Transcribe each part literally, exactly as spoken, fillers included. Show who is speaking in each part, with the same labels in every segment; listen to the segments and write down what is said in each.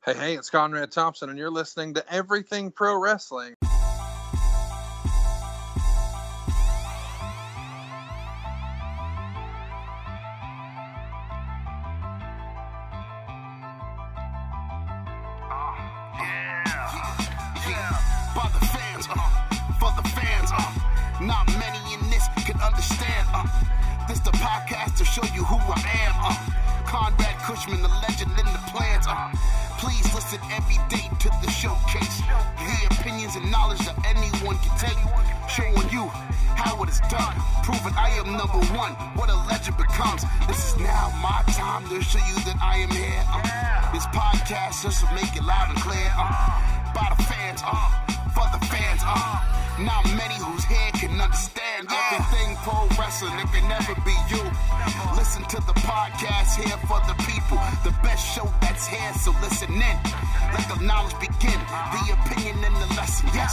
Speaker 1: Hey, hey, it's Conrad Thompson, and you're listening to Everything Pro Wrestling.
Speaker 2: To show you who I am, uh, Conrad Cushman, the legend in the plans. Uh, please listen every day to the showcase. The opinions and knowledge that anyone can take, showing you how it is done, proving I am number one. What a legend becomes. This is now my time to show you that I am here. Uh, this podcast just to make it loud and clear. Uh, by the fans, uh, for the fans. Uh, not many whose head can understand everything pro wrestling. It can never be you. Listen to the podcast here for the people. The best show that's here, so listen in. Let the knowledge begin. The opinion and the lesson. Yes.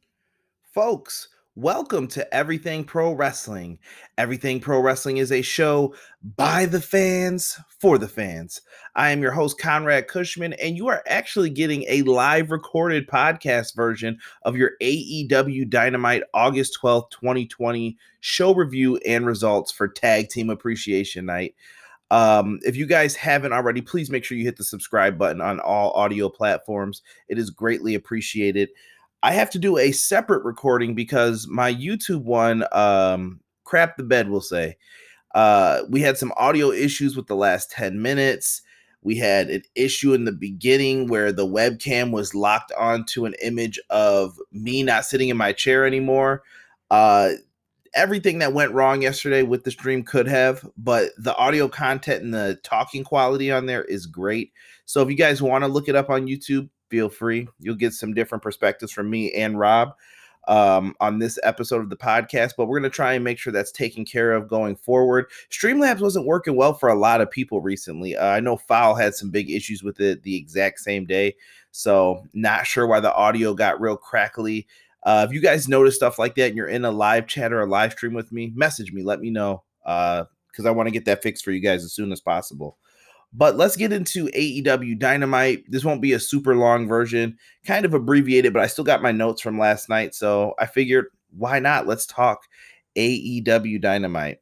Speaker 3: Folks, welcome to Everything Pro Wrestling. Everything Pro Wrestling is a show by the fans, for the fans. I am your host, Conrad Cushman, and you are actually getting a live recorded podcast version of your A E W Dynamite August twelfth, twenty twenty show review and results for Tag Team Appreciation Night. Um, if you guys haven't already, please make sure you hit the subscribe button on all audio platforms. It is greatly appreciated. I have to do a separate recording because my YouTube one, um, crap the bed, we'll say. Uh, we had some audio issues with the last ten minutes. We had an issue in the beginning where the webcam was locked onto an image of me not sitting in my chair anymore. Uh, everything that went wrong yesterday with the stream could have, but the audio content and the talking quality on there is great. So if you guys want to look it up on YouTube, feel free. You'll get some different perspectives from me and Rob um, on this episode of the podcast, but we're going to try and make sure that's taken care of going forward. Streamlabs wasn't working well for a lot of people recently. Uh, I know Fowl had some big issues with it the exact same day, so not sure why the audio got real crackly. Uh, if you guys notice stuff like that and you're in a live chat or a live stream with me, message me, let me know, uh, because I want to get that fixed for you guys as soon as possible. But let's get into A E W Dynamite. This won't be a super long version, kind of abbreviated, but I still got my notes from last night, so I figured, why not? Let's talk A E W Dynamite.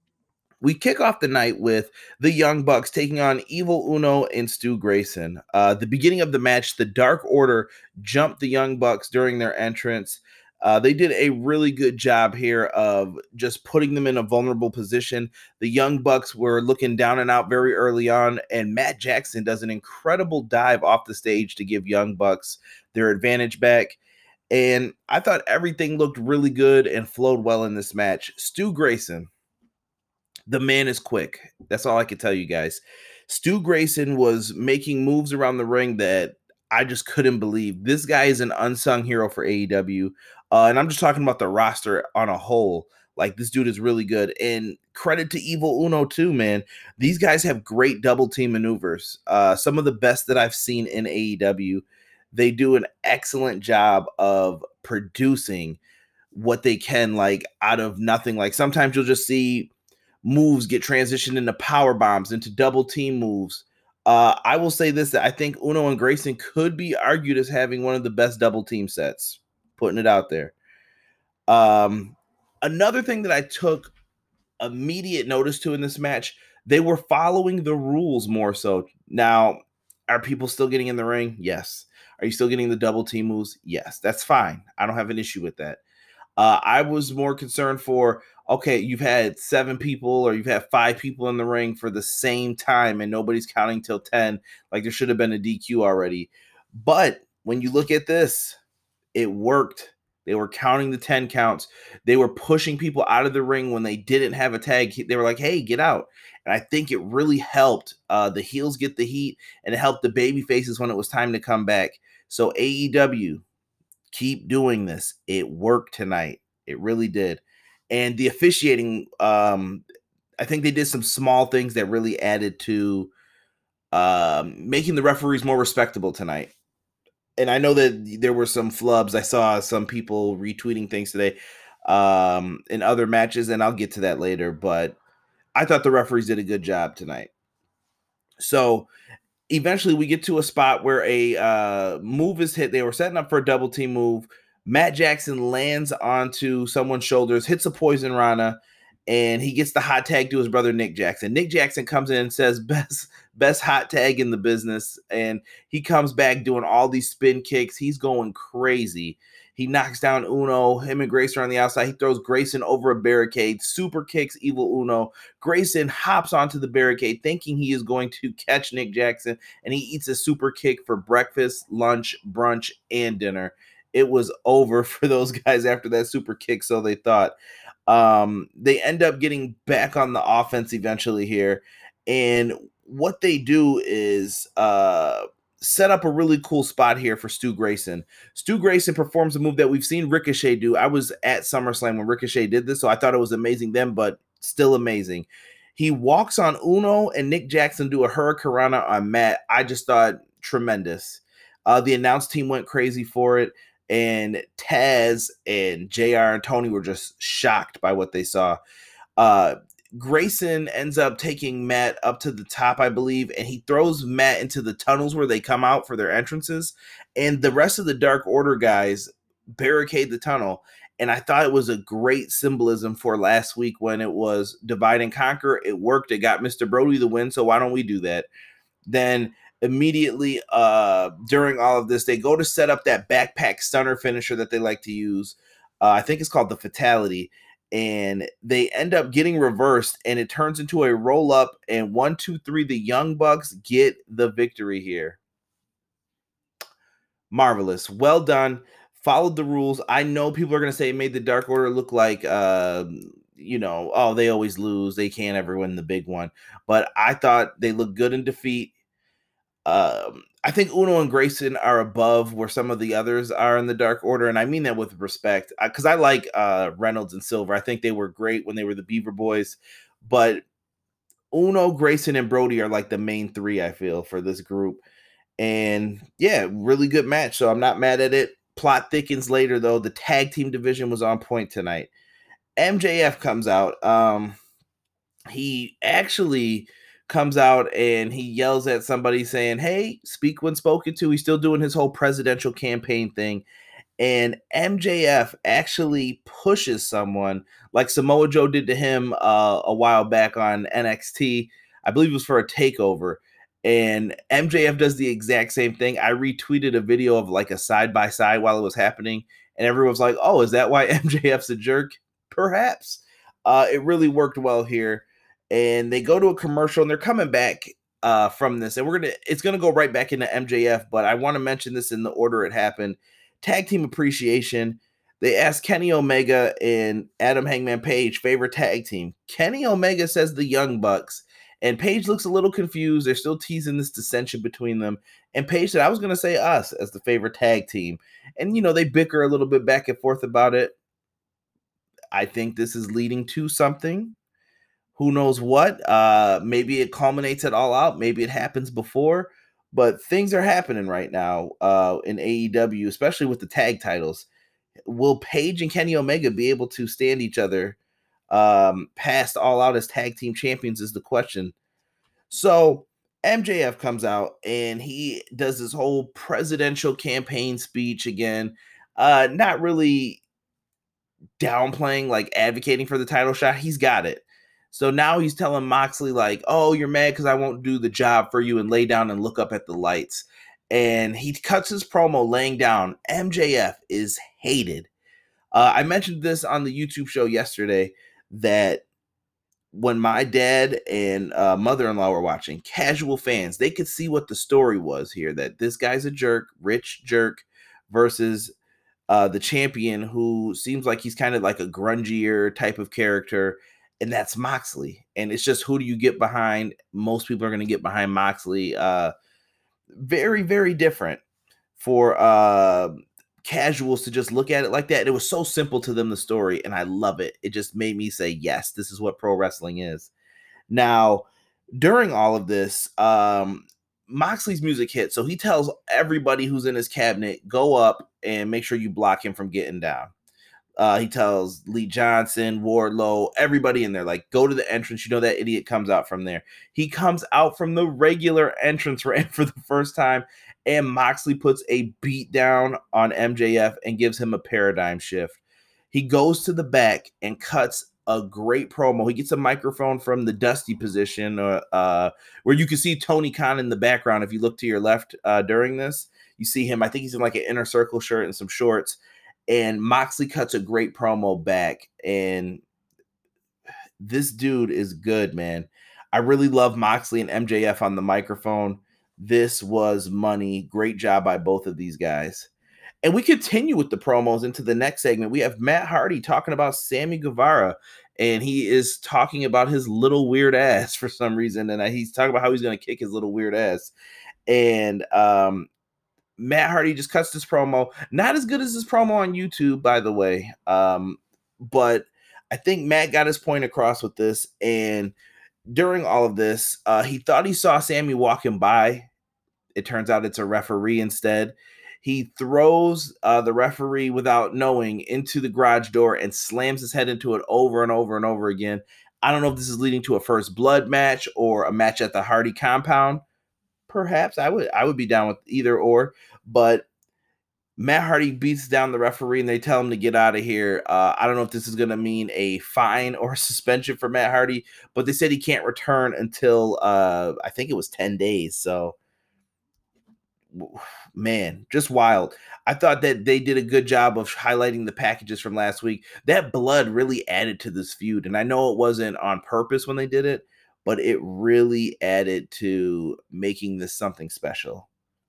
Speaker 3: We kick off the night with the Young Bucks taking on Evil Uno and Stu Grayson. Uh, the beginning of the match, the Dark Order jumped the Young Bucks during their entrance. Uh, they did a really good job here of just putting them in a vulnerable position. The Young Bucks were looking down and out very early on, and Matt Jackson does an incredible dive off the stage to give Young Bucks their advantage back. And I thought everything looked really good and flowed well in this match. Stu Grayson, the man is quick. That's all I can tell you guys. Stu Grayson was making moves around the ring that I just couldn't believe. This guy is an unsung hero for A E W. Uh, and I'm just talking about the roster on a whole. Like, this dude is really good. And credit to Evil Uno too, man. These guys have great double team maneuvers. Uh, some of the best that I've seen in A E W. They do an excellent job of producing what they can, like, out of nothing. Like, sometimes you'll just see moves get transitioned into power bombs, into double team moves. Uh, I will say this, that I think Uno and Grayson could be argued as having one of the best double team sets. Putting it out there. Um, another thing that I took immediate notice to in this match, they were following the rules more so. Now, are people still getting in the ring? Yes. Are you still getting the double team moves? Yes. That's fine. I don't have an issue with that. Uh, I was more concerned for, okay, you've had seven people or you've had five people in the ring for the same time and nobody's counting till ten. Like, there should have been a D Q already. But when you look at this, it worked. They were counting the ten counts. They were pushing people out of the ring when they didn't have a tag. They were like, hey, get out. And I think it really helped uh, the heels get the heat, and it helped the baby faces when it was time to come back. So A E W, keep doing this. It worked tonight. It really did. And the officiating, um, I think they did some small things that really added to um, making the referees more respectable tonight. And I know that there were some flubs. I saw some people retweeting things today um, in other matches, and I'll get to that later. But I thought the referees did a good job tonight. So eventually we get to a spot where a uh, move is hit. They were setting up for a double team move. Matt Jackson lands onto someone's shoulders, hits a poison rana, and he gets the hot tag to his brother Nick Jackson. Nick Jackson comes in and says, best, best hot tag in the business. And he comes back doing all these spin kicks. He's going crazy. He knocks down Uno. Him and Grayson are on the outside. He throws Grayson over a barricade, super kicks Evil Uno. Grayson hops onto the barricade thinking he is going to catch Nick Jackson, and he eats a super kick for breakfast, lunch, brunch, and dinner. It was over for those guys after that super kick, so they thought. Um, they end up getting back on the offense eventually here, and what they do is uh, set up a really cool spot here for Stu Grayson. Stu Grayson performs a move that we've seen Ricochet do. I was at SummerSlam when Ricochet did this, so I thought it was amazing then, but still amazing. He walks on Uno, and Nick Jackson do a Hurricanrana on Matt. I just thought tremendous. Uh, the announce team went crazy for it. And Taz and J R and Tony were just shocked by what they saw. Uh, Grayson ends up taking Matt up to the top, I believe, and he throws Matt into the tunnels where they come out for their entrances. And the rest of the Dark Order guys barricade the tunnel. And I thought it was a great symbolism for last week when it was divide and conquer. It worked. It got Mister Brody the win, so why don't we do that? Then immediately uh, during all of this, they go to set up that backpack stunner finisher that they like to use. Uh, I think it's called the Fatality. And they end up getting reversed, and it turns into a roll up. And one, two, three, the Young Bucks get the victory here. Marvelous. Well done. Followed the rules. I know people are going to say it made the Dark Order look like, uh, you know, oh, they always lose. They can't ever win the big one. But I thought they looked good in defeat. Um, I think Uno and Grayson are above where some of the others are in the Dark Order, and I mean that with respect, because I, I like uh, Reynolds and Silver. I think they were great when they were the Beaver Boys, but Uno, Grayson, and Brody are like the main three, I feel, for this group. And yeah, really good match, so I'm not mad at it. Plot thickens later, though. The tag team division was on point tonight. M J F comes out. Um, he actually comes out and he yells at somebody saying, hey, speak when spoken to. He's still doing his whole presidential campaign thing. And M J F actually pushes someone like Samoa Joe did to him uh, a while back on N X T. I believe it was for a takeover. And M J F does the exact same thing. I retweeted a video of like a side-by-side while it was happening. And everyone was like, oh, is that why M J F's a jerk? Perhaps. Uh, it really worked well here. And they go to a commercial, and they're coming back uh, from this. And we're gonna, it's gonna go right back into M J F, but I want to mention this in the order it happened. Tag team appreciation. They asked Kenny Omega and Adam Hangman Page favorite tag team. Kenny Omega says the Young Bucks, and Page looks a little confused. They're still teasing this dissension between them. And Page said, I was gonna say us as the favorite tag team. And you know, they bicker a little bit back and forth about it. I think this is leading to something. Who knows what? Uh, maybe it culminates it all out. Maybe it happens before. But things are happening right now uh, in A E W, especially with the tag titles. Will Page and Kenny Omega be able to stand each other um, past All Out as tag team champions is the question. So M J F comes out and he does this whole presidential campaign speech again. Uh, not really downplaying, like advocating for the title shot. He's got it. So now he's telling Moxley, like, oh, you're mad because I won't do the job for you, and lay down and look up at the lights. And he cuts his promo laying down. M J F is hated. Uh, I mentioned this on the YouTube show yesterday that when my dad and uh, mother-in-law were watching, casual fans, they could see what the story was here, that this guy's a jerk, rich jerk, versus uh, the champion who seems like he's kind of like a grungier type of character. And that's Moxley. And it's just, who do you get behind? Most people are going to get behind Moxley. Uh, very, very different for uh, casuals to just look at it like that. And it was so simple to them, the story. And I love it. It just made me say, yes, this is what pro wrestling is. Now, during all of this, um, Moxley's music hit. So he tells everybody who's in his cabinet, go up and make sure you block him from getting down. Uh, he tells Lee Johnson, Wardlow, everybody in there, like, go to the entrance. You know that idiot comes out from there. He comes out from the regular entrance ramp for the first time, and Moxley puts a beat down on M J F and gives him a paradigm shift. He goes to the back and cuts a great promo. He gets a microphone from the Dusty position, uh, uh, where you can see Tony Khan in the background. If you look to your left uh, during this, you see him. I think he's in like an inner circle shirt and some shorts. And Moxley cuts a great promo back. And this dude is good, man. I really love Moxley and M J F on the microphone. This was money. Great job by both of these guys. And we continue with the promos into the next segment. We have Matt Hardy talking about Sammy Guevara, and he is talking about his little weird ass for some reason. And he's talking about how he's going to kick his little weird ass. And um, Matt Hardy just cuts this promo. Not as good as his promo on YouTube, by the way. Um, but I think Matt got his point across with this. And during all of this, uh, he thought he saw Sammy walking by. It turns out it's a referee instead. He throws uh, the referee without knowing into the garage door and slams his head into it over and over and over again. I don't know if this is leading to a first blood match or a match at the Hardy compound. Perhaps I would I would be down with either or. But Matt Hardy beats down the referee and they tell him to get out of here. Uh, I don't know if this is going to mean a fine or suspension for Matt Hardy, but they said he can't return until uh, I think it was ten days. So, man, just wild. I thought that they did a good job of highlighting the packages from last week. That blood really added to this feud. And I know it wasn't on purpose when they did it, but it really added to making this something special.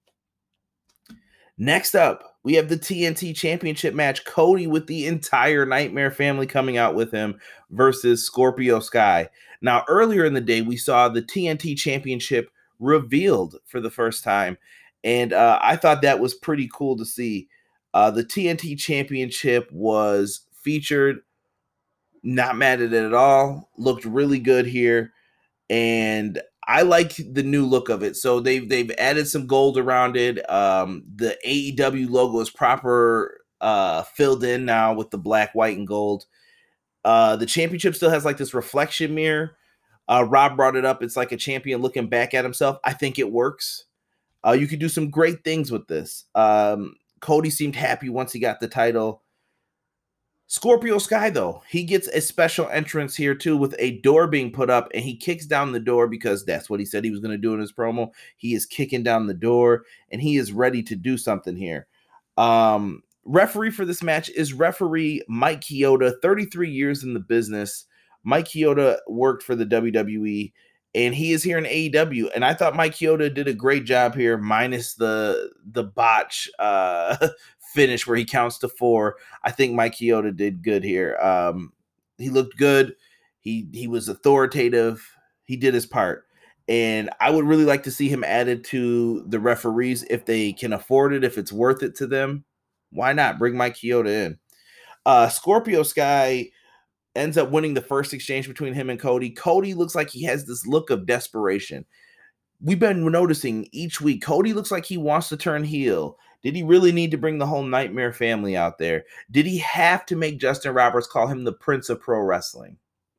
Speaker 3: Next up, we have the T N T Championship match. Cody with the entire Nightmare family coming out with him versus Scorpio Sky. Now, earlier in the day, we saw the T N T Championship revealed for the first time. And uh, I thought that was pretty cool to see. Uh, the T N T Championship was featured. Not mad at it at all. Looked really good here. And I like the new look of it. So they've they've added some gold around it. Um, the A E W logo is proper uh, filled in now with the black, white, and gold. Uh, the championship still has like this reflection mirror. Uh, Rob brought it up. It's like a champion looking back at himself. I think it works. Uh, you could do some great things with this. Um, Cody seemed happy once he got the title. Scorpio Sky, though, he gets a special entrance here, too, with a door being put up, and he kicks down the door because that's what he said he was going to do in his promo. He is kicking down the door, and he is ready to do something here. Um, referee for this match is referee Mike Chioda, thirty-three years in the business. Mike Chioda worked for the W W E, and he is here in A E W, and I thought Mike Chioda did a great job here, minus the, the botch uh finish where he counts to four. I think Mike Chioda did good here. Um, he looked good. He he was authoritative. He did his part. And I would really like to see him added to the referees if they can afford it, if it's worth it to them. Why not? Bring Mike Chioda in. Uh, Scorpio Sky ends up winning the first exchange between him and Cody. Cody looks like he has this look of desperation. We've been noticing each week, Cody looks like he wants to turn heel. Did he really need to bring the whole Nightmare family out there? Did he have to make Justin Roberts call him the Prince of Pro Wrestling?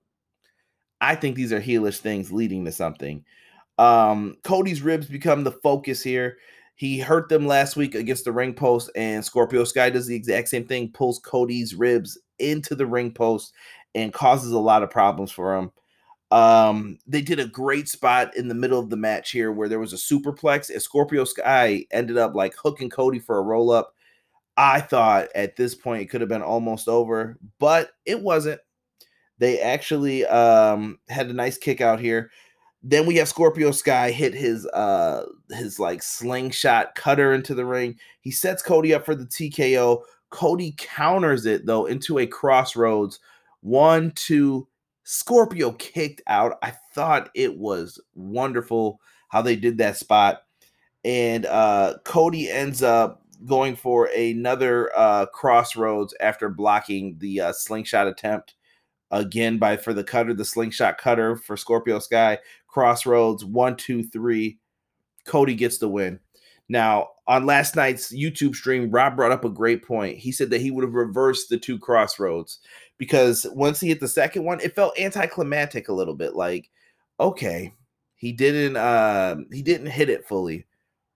Speaker 3: I think these are heelish things leading to something. Um, Cody's ribs become the focus here. He hurt them last week against the ring post, and Scorpio Sky does the exact same thing, pulls Cody's ribs into the ring post and causes a lot of problems for him. Um, they did a great spot in the middle of the match here where there was a superplex, and Scorpio Sky ended up like hooking Cody for a roll up. I thought at this point it could have been almost over, but it wasn't. They actually um, had a nice kick out here. Then we have Scorpio Sky hit his uh, his like slingshot cutter into the ring. He sets Cody up for the T K O. Cody counters it though into a crossroads. One, two, Scorpio kicked out. I thought it was wonderful how they did that spot. And uh, Cody ends up going for another uh, crossroads after blocking the uh, slingshot attempt again by for the cutter, the slingshot cutter for Scorpio Sky. Crossroads, one, two, three. Cody gets the win. Now, on last night's YouTube stream, Rob brought up a great point. He said that he would have reversed the two crossroads because once he hit the second one, it felt anticlimactic a little bit. Like, okay, he didn't uh, he didn't hit it fully.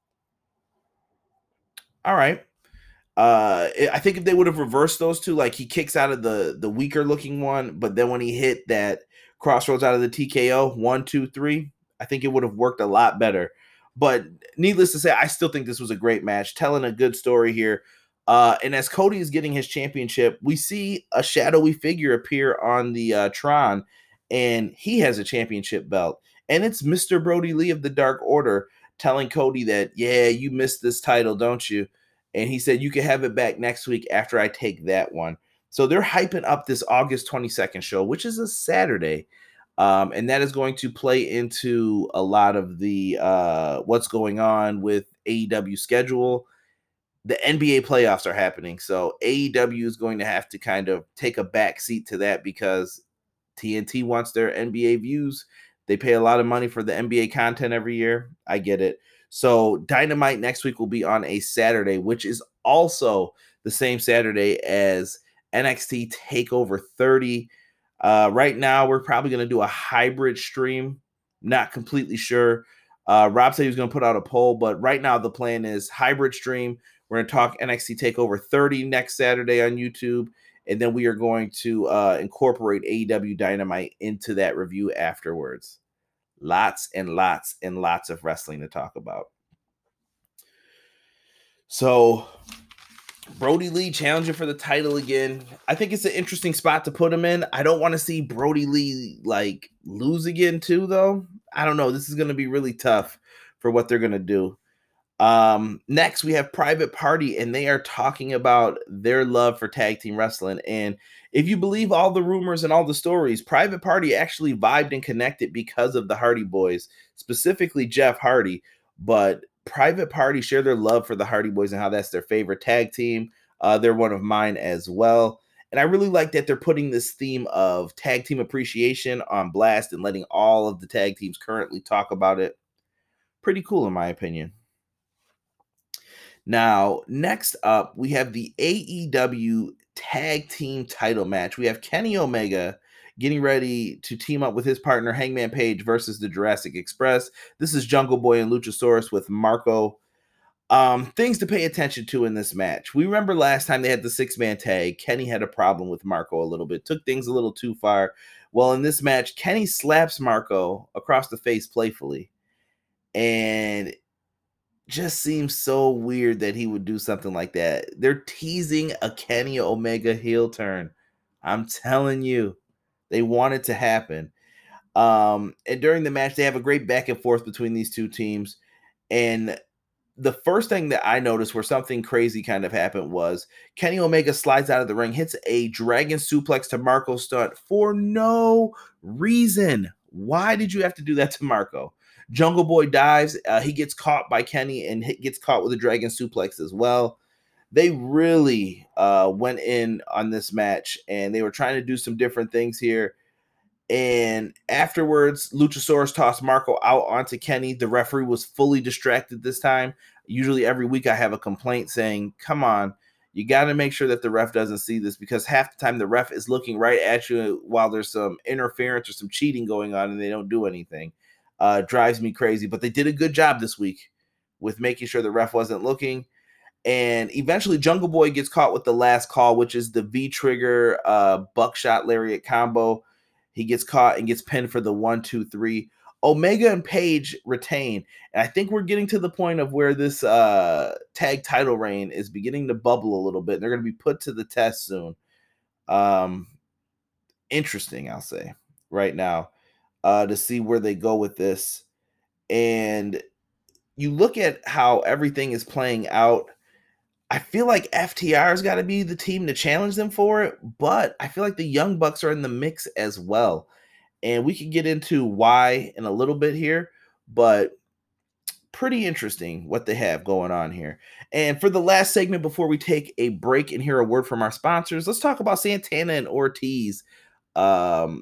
Speaker 3: All right. Uh, I think if they would have reversed those two, like he kicks out of the the weaker looking one, but then when he hit that crossroads out of the T K O, one, two, three, I think it would have worked a lot better. But needless to say, I still think this was a great match, telling a good story here. Uh, and as Cody is getting his championship, we see a shadowy figure appear on the uh, Tron, and he has a championship belt. And it's Mister Brody Lee of the Dark Order telling Cody that, yeah, you missed this title, don't you? And he said, you can have it back next week after I take that one. So they're hyping up this August twenty-second show, which is a Saturday. Um, and that is going to play into a lot of the uh, what's going on with A E W schedule. The N B A playoffs are happening. So A E W is going to have to kind of take a back seat to that because T N T wants their N B A views. They pay a lot of money for the N B A content every year. I get it. So Dynamite next week will be on a Saturday, which is also the same Saturday as N X T TakeOver thirty. Uh, right now, we're probably going to do a hybrid stream. Not completely sure. Uh, Rob said he was going to put out a poll, but right now the plan is hybrid stream. We're going to talk N X T TakeOver thirty next Saturday on YouTube, and then we are going to uh, incorporate A E W Dynamite into that review afterwards. Lots and lots and lots of wrestling to talk about. So Brody Lee challenging for the title again. I think it's an interesting spot to put him in. I don't want to see Brody Lee like lose again too, though. I don't know. This is going to be really tough for what they're going to do. Um, next, we have Private Party, and they are talking about their love for tag team wrestling. And if you believe all the rumors and all the stories, Private Party actually vibed and connected because of the Hardy Boys, specifically Jeff Hardy. But Private Party share their love for the Hardy Boys and how that's their favorite tag team. Uh, they're one of mine as well. And I really like that they're putting this theme of tag team appreciation on blast and letting all of the tag teams currently talk about it. Pretty cool, in my opinion. Now, next up, we have the A E W Tag Team title match. We have Kenny Omega getting ready to team up with his partner, Hangman Page, versus the Jurassic Express. This is Jungle Boy and Luchasaurus with Marco. Um, things to pay attention to in this match. We remember last time they had the six-man tag. Kenny had a problem with Marco a little bit, took things a little too far. Well, in this match, Kenny slaps Marco across the face playfully. And just seems so weird that he would do something like that. They're teasing a Kenny Omega heel turn. I'm telling you, they want it to happen. Um, and during the match, they have a great back and forth between these two teams. And the first thing that I noticed where something crazy kind of happened was Kenny Omega slides out of the ring, hits a dragon suplex to Marco Stunt for no reason. Why did you have to do that to Marco? Jungle Boy dives. Uh, he gets caught by Kenny and hit, gets caught with a dragon suplex as well. They really uh, went in on this match, and they were trying to do some different things here. And afterwards, Luchasaurus tossed Marco out onto Kenny. The referee was fully distracted this time. Usually every week I have a complaint saying, come on, you got to make sure that the ref doesn't see this, because half the time the ref is looking right at you while there's some interference or some cheating going on and they don't do anything. Uh, drives me crazy, but they did a good job this week with making sure the ref wasn't looking. And eventually Jungle Boy gets caught with the last call, which is the V-trigger uh, buckshot lariat combo. He gets caught and gets pinned for the one, two, three. Omega and Page retain. And I think we're getting to the point of where this uh, tag title reign is beginning to bubble a little bit. They're going to be put to the test soon. Um, interesting, I'll say, right now. Uh, to see where they go with this. And you look at how everything is playing out. I feel like F T R's got to be the team to challenge them for it, but I feel like the Young Bucks are in the mix as well. And we can get into why in a little bit here, but pretty interesting what they have going on here. And for the last segment before we take a break and hear a word from our sponsors, let's talk about Santana and Ortiz. Um,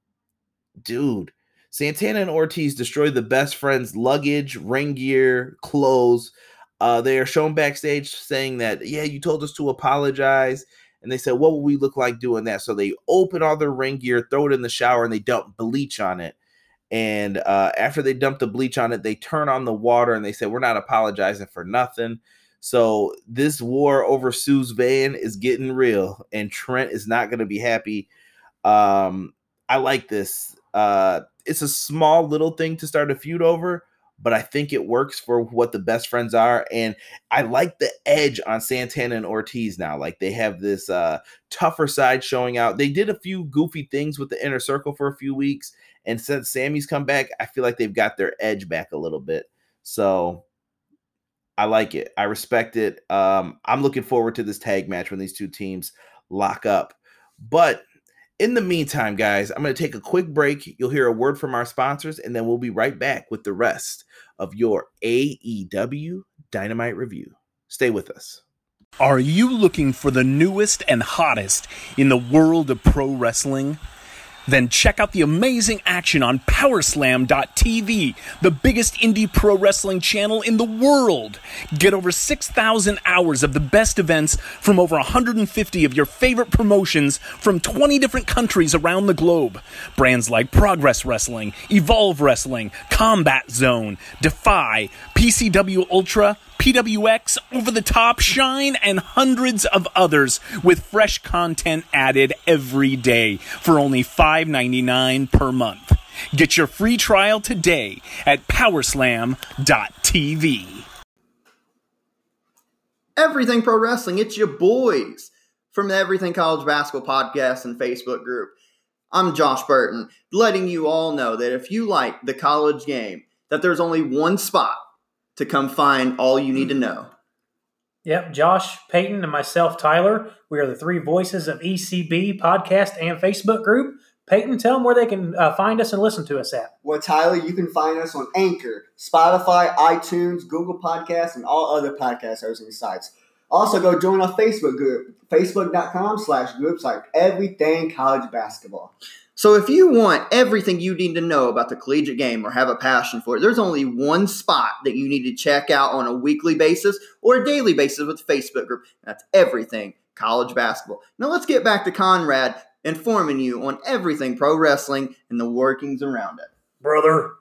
Speaker 3: Dude, Santana and Ortiz destroyed the Best Friends' luggage, ring gear, clothes Uh, they are shown backstage saying that, yeah, you told us to apologize. And they said, what would we look like doing that? So they open all their ring gear, throw it in the shower, and they dump bleach on it. And uh, after they dump the bleach on it, they turn on the water and they say, we're not apologizing for nothing. So this war over Sue's van is getting real, and Trent is not going to be happy. Um, I like this. Uh, it's a small little thing to start a feud over, but I think it works for what the best friends are. And I like the edge on Santana and Ortiz now. Like, they have this uh, tougher side showing out. They did a few goofy things with the Inner Circle for a few weeks. And since Sammy's come back, I feel like they've got their edge back a little bit. So I like it. I respect it. Um, I'm looking forward to this tag match when these two teams lock up. But in the meantime, guys, I'm going to take a quick break. You'll hear a word from our sponsors, and then we'll be right back with the rest of your A E W Dynamite review. Stay with us.
Speaker 4: Are you looking for the newest and hottest in the world of pro wrestling? Then check out the amazing action on Powerslam dot T V, the biggest indie pro wrestling channel in the world. Get over six thousand hours of the best events from over one hundred fifty of your favorite promotions from twenty different countries around the globe. Brands like Progress Wrestling, Evolve Wrestling, Combat Zone, Defy, P C W Ultra, P W X, Over the Top, Shine, and hundreds of others with fresh content added every day for only five ninety-nine per month. Get your free trial today at Powerslam dot T V.
Speaker 5: Everything Pro Wrestling, it's your boys from the Everything College Basketball Podcast and Facebook group. I'm Josh Burton, letting you all know that if you like the college game, that there's only one spot to come find all you need to know.
Speaker 6: Yep, Josh, Peyton, and myself, Tyler. We are the three voices of E C B podcast and Facebook group. Peyton, tell them where they can uh, find us and listen to us at.
Speaker 7: Well, Tyler, you can find us on Anchor, Spotify, iTunes, Google Podcasts, and all other podcast hosting sites. Also, go join our Facebook group, facebook.com slash groups like Everything College Basketball.
Speaker 5: So if you want everything you need to know about the collegiate game or have a passion for it, there's only one spot that you need to check out on a weekly basis or a daily basis with the Facebook group. That's Everything College Basketball. Now let's get back to Conrad informing you on everything pro wrestling and the workings around it.
Speaker 6: Brother.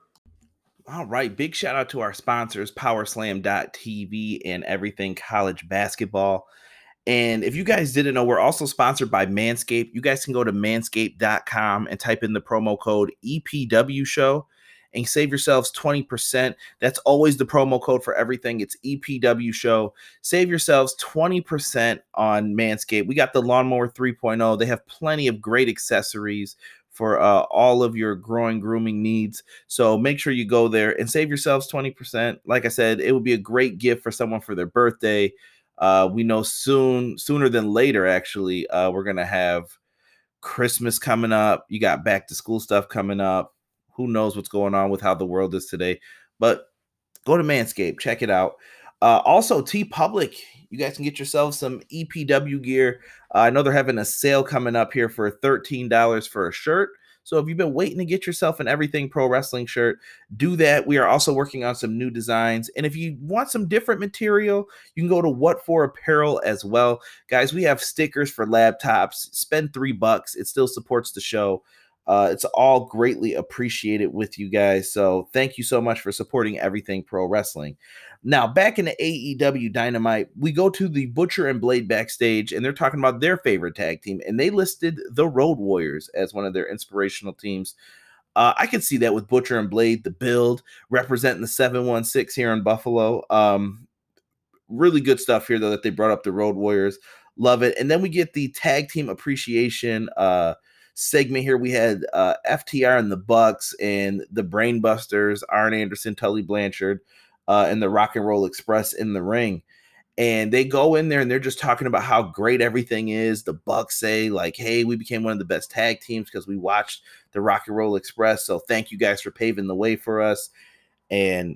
Speaker 3: All right. Big shout out to our sponsors, Powerslam dot T V and Everything College Basketball. And if you guys didn't know, we're also sponsored by Manscaped. You guys can go to manscaped dot com and type in the promo code E P W show and save yourselves twenty percent. That's always the promo code for everything. It's E P W show. Save yourselves twenty percent on Manscaped. We got the Lawnmower three point oh. They have plenty of great accessories for uh, all of your growing grooming needs. So make sure you go there and save yourselves twenty percent. Like I said, it would be a great gift for someone for their birthday. Uh, we know soon, sooner than later, actually, uh, we're going to have Christmas coming up. You got back to school stuff coming up. Who knows what's going on with how the world is today, but go to Manscaped, check it out. Uh, also, TeePublic, you guys can get yourselves some E P W gear. Uh, I know they're having a sale coming up here for thirteen dollars for a shirt. So if you've been waiting to get yourself an Everything Pro Wrestling shirt, do that. We are also working on some new designs. And if you want some different material, you can go to What For Apparel as well. Guys, we have stickers for laptops. Spend three bucks. It still supports the show. Uh, it's all greatly appreciated with you guys. So thank you so much for supporting Everything Pro Wrestling. Now, back in the A E W Dynamite, we go to the Butcher and Blade backstage, and they're talking about their favorite tag team, and they listed the Road Warriors as one of their inspirational teams. Uh, I could see that with Butcher and Blade, the Build, representing the seven one six here in Buffalo. Um, really good stuff here, though, that they brought up the Road Warriors. Love it. And then we get the tag team appreciation uh, segment here. We had uh, F T R and the Bucks and the Brainbusters, Arn Anderson, Tully Blanchard, uh, and the Rock and Roll Express in the ring. And they go in there and they're just talking about how great everything is. The Bucks say, like, hey, we became one of the best tag teams because we watched the Rock and Roll Express. So thank you guys for paving the way for us. And,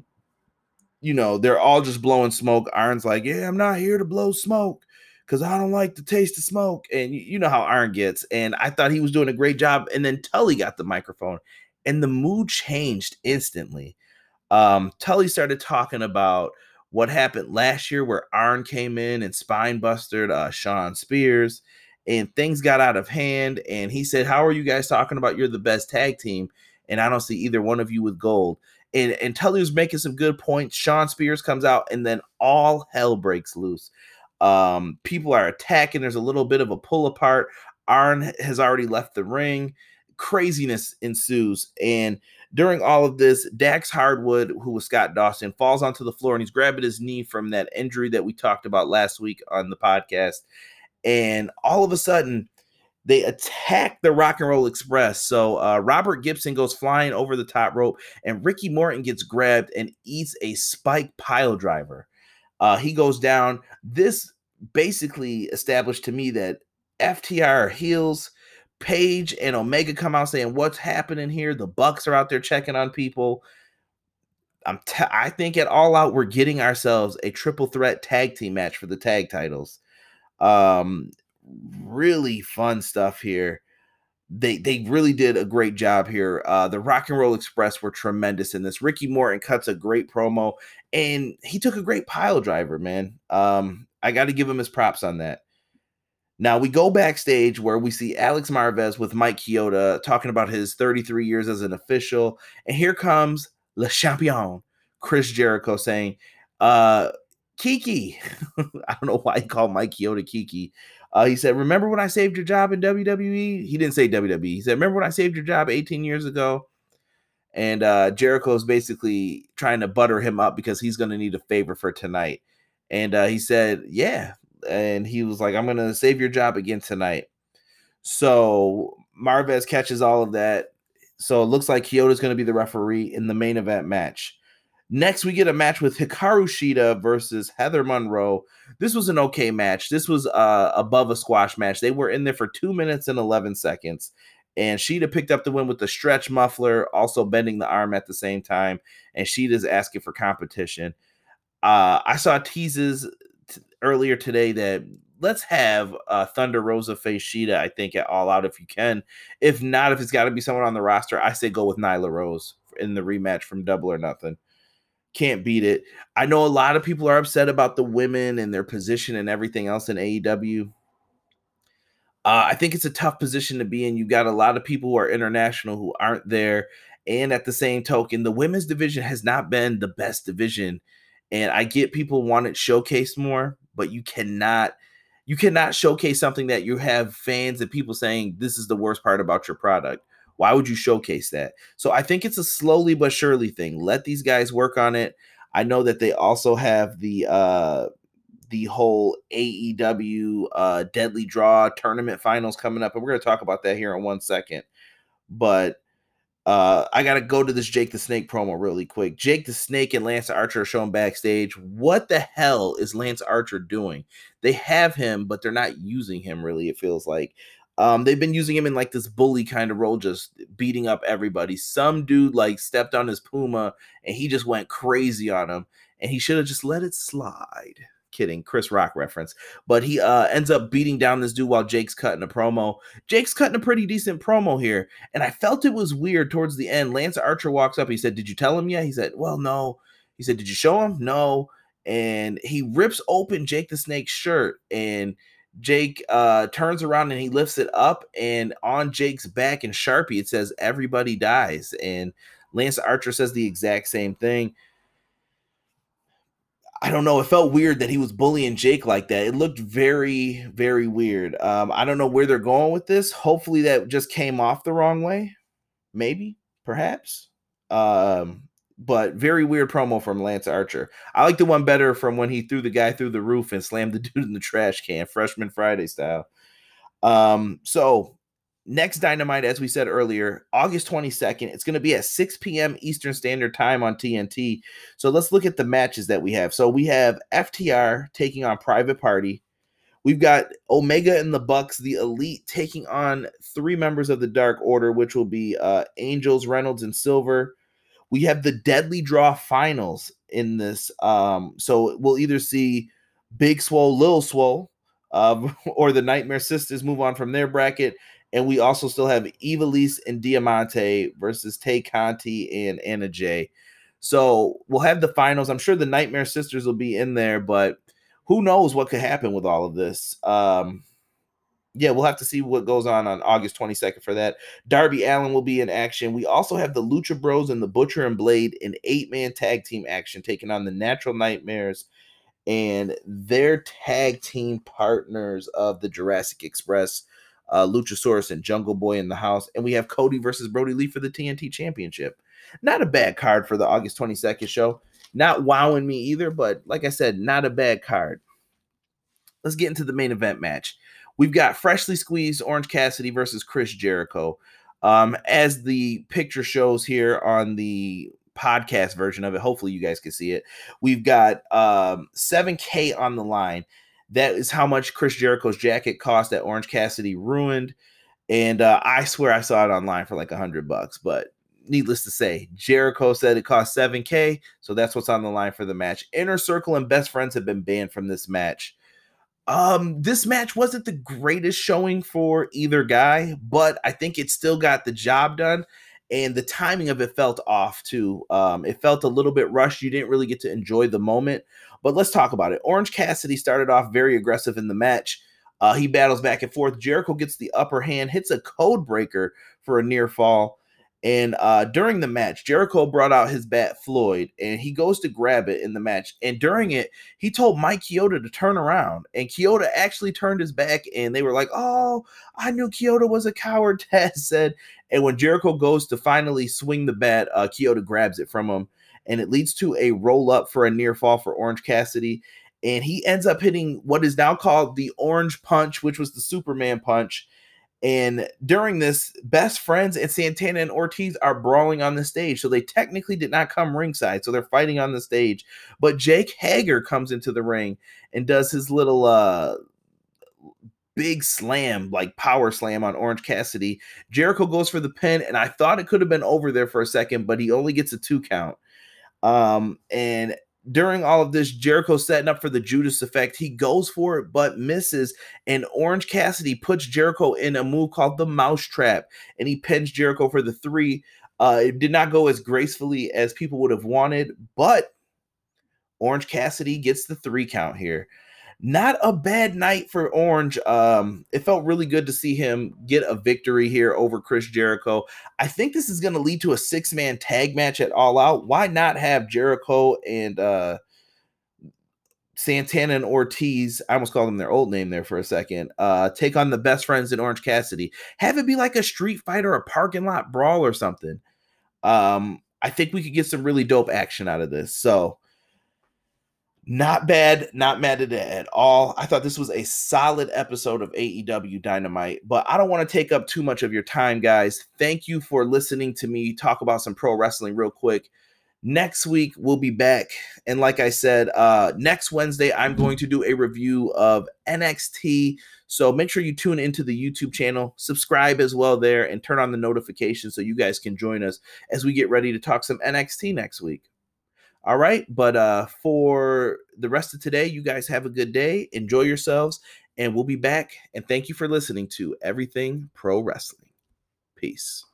Speaker 3: you know, they're all just blowing smoke. Arn's like, yeah, I'm not here to blow smoke because I don't like the taste of smoke. And you know how Arn gets. And I thought he was doing a great job. And then Tully got the microphone and the mood changed instantly. Um, Tully started talking about what happened last year where Arn came in and spine busted uh, Shawn Spears, and things got out of hand. And he said, how are you guys talking about you're the best tag team? And I don't see either one of you with gold. And, and Tully was making some good points. Shawn Spears comes out, and then all hell breaks loose. Um, people are attacking. There's a little bit of a pull apart. Arn has already left the ring. Craziness ensues. And during all of this, Dax Hardwood, who was Scott Dawson, falls onto the floor, and he's grabbing his knee from that injury that we talked about last week on the podcast. And all of a sudden, they attack the Rock and Roll Express. So uh, Robert Gibson goes flying over the top rope, and Ricky Morton gets grabbed and eats a spike pile driver. Uh, he goes down. This basically established to me that F T R are heels. Paige and Omega come out saying, what's happening here? The Bucks are out there checking on people. I'm t- I think at All Out, we're getting ourselves a triple threat tag team match for the tag titles. Um, really fun stuff here. They they really did a great job here. Uh, the Rock and Roll Express were tremendous in this. Ricky Morton cuts a great promo, and he took a great pile driver, man. Um, I got to give him his props on that. Now we go backstage where we see Alex Marvez with Mike Chioda talking about his thirty-three years as an official. And here comes Le Champion, Chris Jericho, saying, uh, Kiki. I don't know why he called Mike Chioda Kiki. Uh, he said, remember when I saved your job in W W E? He didn't say W W E. He said, remember when I saved your job eighteen years ago? And uh, Jericho is basically trying to butter him up because he's going to need a favor for tonight. And uh, he said, yeah. And he was like, I'm going to save your job again tonight. So Marvez catches all of that. So it looks like Chioda's going to be the referee in the main event match. Next, we get a match with Hikaru Shida versus Heather Monroe. This was an okay match. This was uh, above a squash match. They were in there for two minutes and eleven seconds. And Shida picked up the win with the stretch muffler, also bending the arm at the same time. And Shida's asking for competition. Uh, I saw teases t- earlier today that let's have uh, Thunder Rosa face Shida, I think, at All Out if you can. If not, if it's got to be someone on the roster, I say go with Nyla Rose in the rematch from Double or Nothing. Can't beat it. I know a lot of people are upset about the women and their position and everything else in A E W. Uh, I think it's a tough position to be in. You got a lot of people who are international who aren't there. And at the same token, the women's division has not been the best division. And I get people want it showcased more, but you cannot, you cannot showcase something that you have fans and people saying this is the worst part about your product. Why would you showcase that? So I think it's a slowly but surely thing. Let these guys work on it. I know that they also have the uh, the whole A E W uh, Deadly Draw tournament finals coming up, and we're going to talk about that here in one second. But uh, I got to go to this Jake the Snake promo really quick. Jake the Snake and Lance Archer are shown backstage. What the hell is Lance Archer doing? They have him, but they're not using him really, it feels like. Um, they've been using him in like this bully kind of role, just beating up everybody. Some dude like stepped on his Puma and he just went crazy on him, and he should have just let it slide. Kidding, Chris Rock reference. But he uh, ends up beating down this dude while Jake's cutting a promo. Jake's cutting a pretty decent promo here, and I felt it was weird towards the end. Lance Archer walks up. He said, "Did you tell him yet?" He said, "Well, no." He said, "Did you show him?" "No." And he rips open Jake the Snake's shirt, and Jake uh, turns around and he lifts it up, and on Jake's back in Sharpie, it says, "Everybody dies." And Lance Archer says the exact same thing. I don't know. It felt weird that he was bullying Jake like that. It looked very, very weird. Um, I don't know where they're going with this. Hopefully that just came off the wrong way. Maybe, perhaps. Um, but very weird promo from Lance Archer. I like the one better from when he threw the guy through the roof and slammed the dude in the trash can, Freshman Friday style. Um, so next Dynamite, as we said earlier, August twenty-second. It's going to be at six p.m. Eastern Standard Time on T N T. So let's look at the matches that we have. So we have F T R taking on Private Party. We've got Omega and the Bucks, the Elite, taking on three members of the Dark Order, which will be uh, Angels, Reynolds, and Silver. We have the Deadly Draw Finals in this. Um, so we'll either see Big Swole, Lil Swole, uh, or the Nightmare Sisters move on from their bracket. And we also still have Ivelisse and Diamante versus Tay Conti and Anna Jay. So we'll have the finals. I'm sure the Nightmare Sisters will be in there, but who knows what could happen with all of this. Um, yeah, we'll have to see what goes on on August twenty-second for that. Darby Allin will be in action. We also have the Lucha Bros and the Butcher and Blade in eight-man tag team action, taking on the Natural Nightmares and their tag team partners of the Jurassic Express, uh, Luchasaurus and Jungle Boy in the house. And we have Cody versus Brody Lee for the T N T Championship. Not a bad card for the August twenty-second show. Not wowing me either, but like I said, not a bad card. Let's get into the main event match. We've got freshly squeezed Orange Cassidy versus Chris Jericho. Um, as the picture shows here on the podcast version of it, hopefully you guys can see it. We've got um, seven K on the line. That is how much Chris Jericho's jacket cost that Orange Cassidy ruined. And uh, I swear I saw it online for like a hundred bucks, but needless to say, Jericho said it cost seven K, so that's what's on the line for the match. Inner Circle and Best Friends have been banned from this match. Um, this match wasn't the greatest showing for either guy, but I think it still got the job done, and the timing of it felt off too. Um, it felt a little bit rushed. You didn't really get to enjoy the moment, but let's talk about it. Orange Cassidy started off very aggressive in the match. Uh, he battles back and forth. Jericho gets the upper hand, hits a code breaker for a near fall. And uh, during the match, Jericho brought out his bat Floyd, and he goes to grab it in the match. And during it, he told Mike Chioda to turn around. And Chioda actually turned his back, and they were like, oh, I knew Chioda was a coward, Taz said. And when Jericho goes to finally swing the bat, uh, Chioda grabs it from him, and it leads to a roll-up for a near fall for Orange Cassidy. And he ends up hitting what is now called the Orange Punch, which was the Superman Punch. And during this, Best Friends and Santana and Ortiz are brawling on the stage. So they technically did not come ringside. So they're fighting on the stage. But Jake Hager comes into the ring and does his little uh, big slam, like power slam on Orange Cassidy. Jericho goes for the pin, and I thought it could have been over there for a second, but he only gets a two count. Um, and during all of this, Jericho setting up for the Judas effect. He goes for it, but misses. And Orange Cassidy puts Jericho in a move called the Mousetrap, and he pins Jericho for the three. Uh, it did not go as gracefully as people would have wanted, but Orange Cassidy gets the three count here. Not a bad night for Orange. Um, it felt really good to see him get a victory here over Chris Jericho. I think this is going to lead to a six-man tag match at All Out. Why not have Jericho and uh, Santana and Ortiz, I almost called them their old name there for a second, uh, take on the Best Friends in Orange Cassidy. Have it be like a street fight or a parking lot brawl or something. Um, I think we could get some really dope action out of this. So, not bad, not mad at it at all. I thought this was a solid episode of A E W Dynamite, but I don't want to take up too much of your time, guys. Thank you for listening to me talk about some pro wrestling real quick. Next week, we'll be back. And like I said, uh, next Wednesday, I'm going to do a review of N X T. So make sure you tune into the YouTube channel, subscribe as well there, and turn on the notifications so you guys can join us as we get ready to talk some N X T next week. All right, but uh, for the rest of today, you guys have a good day. Enjoy yourselves, and we'll be back. And thank you for listening to Everything Pro Wrestling. Peace.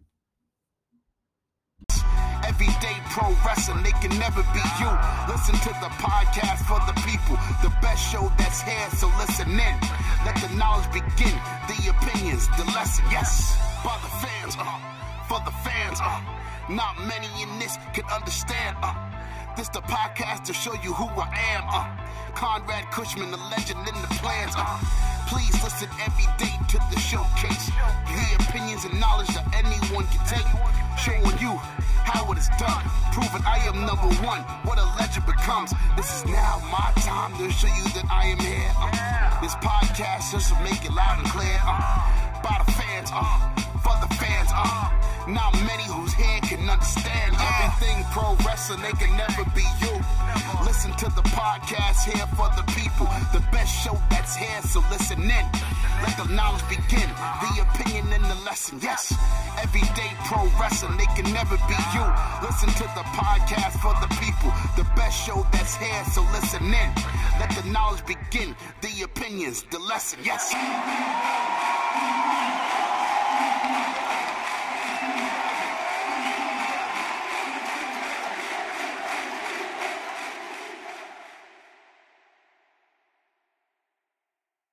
Speaker 2: Everyday pro wrestling, they can never be you. Listen to the podcast for the people, the best show that's here, so listen in. Let the knowledge begin, the opinions, the lesson, yes. By the fans, uh, for the fans, uh, not many in this can understand, uh. This the podcast to show you who I am, uh. Conrad Cushman, the legend in the plans, uh. Please listen every day to the showcase. The opinions and knowledge that anyone can take. Showing you how it is done. Proving I am number one. What a legend becomes. This is now my time to show you that I am here. Uh. This podcast just to make it loud and clear. Uh. By the fans, uh. For the fans, uh. Not many who's here can understand everything pro wrestling, they can never be you. Listen to the podcast here for the people, the best show that's here, so listen in. Let the knowledge begin, the opinion and the lesson, yes. Everyday pro wrestling, they can never be you. Listen to the podcast for the people, the best show that's here, so listen in. Let the knowledge begin, the opinions, the lesson, yes.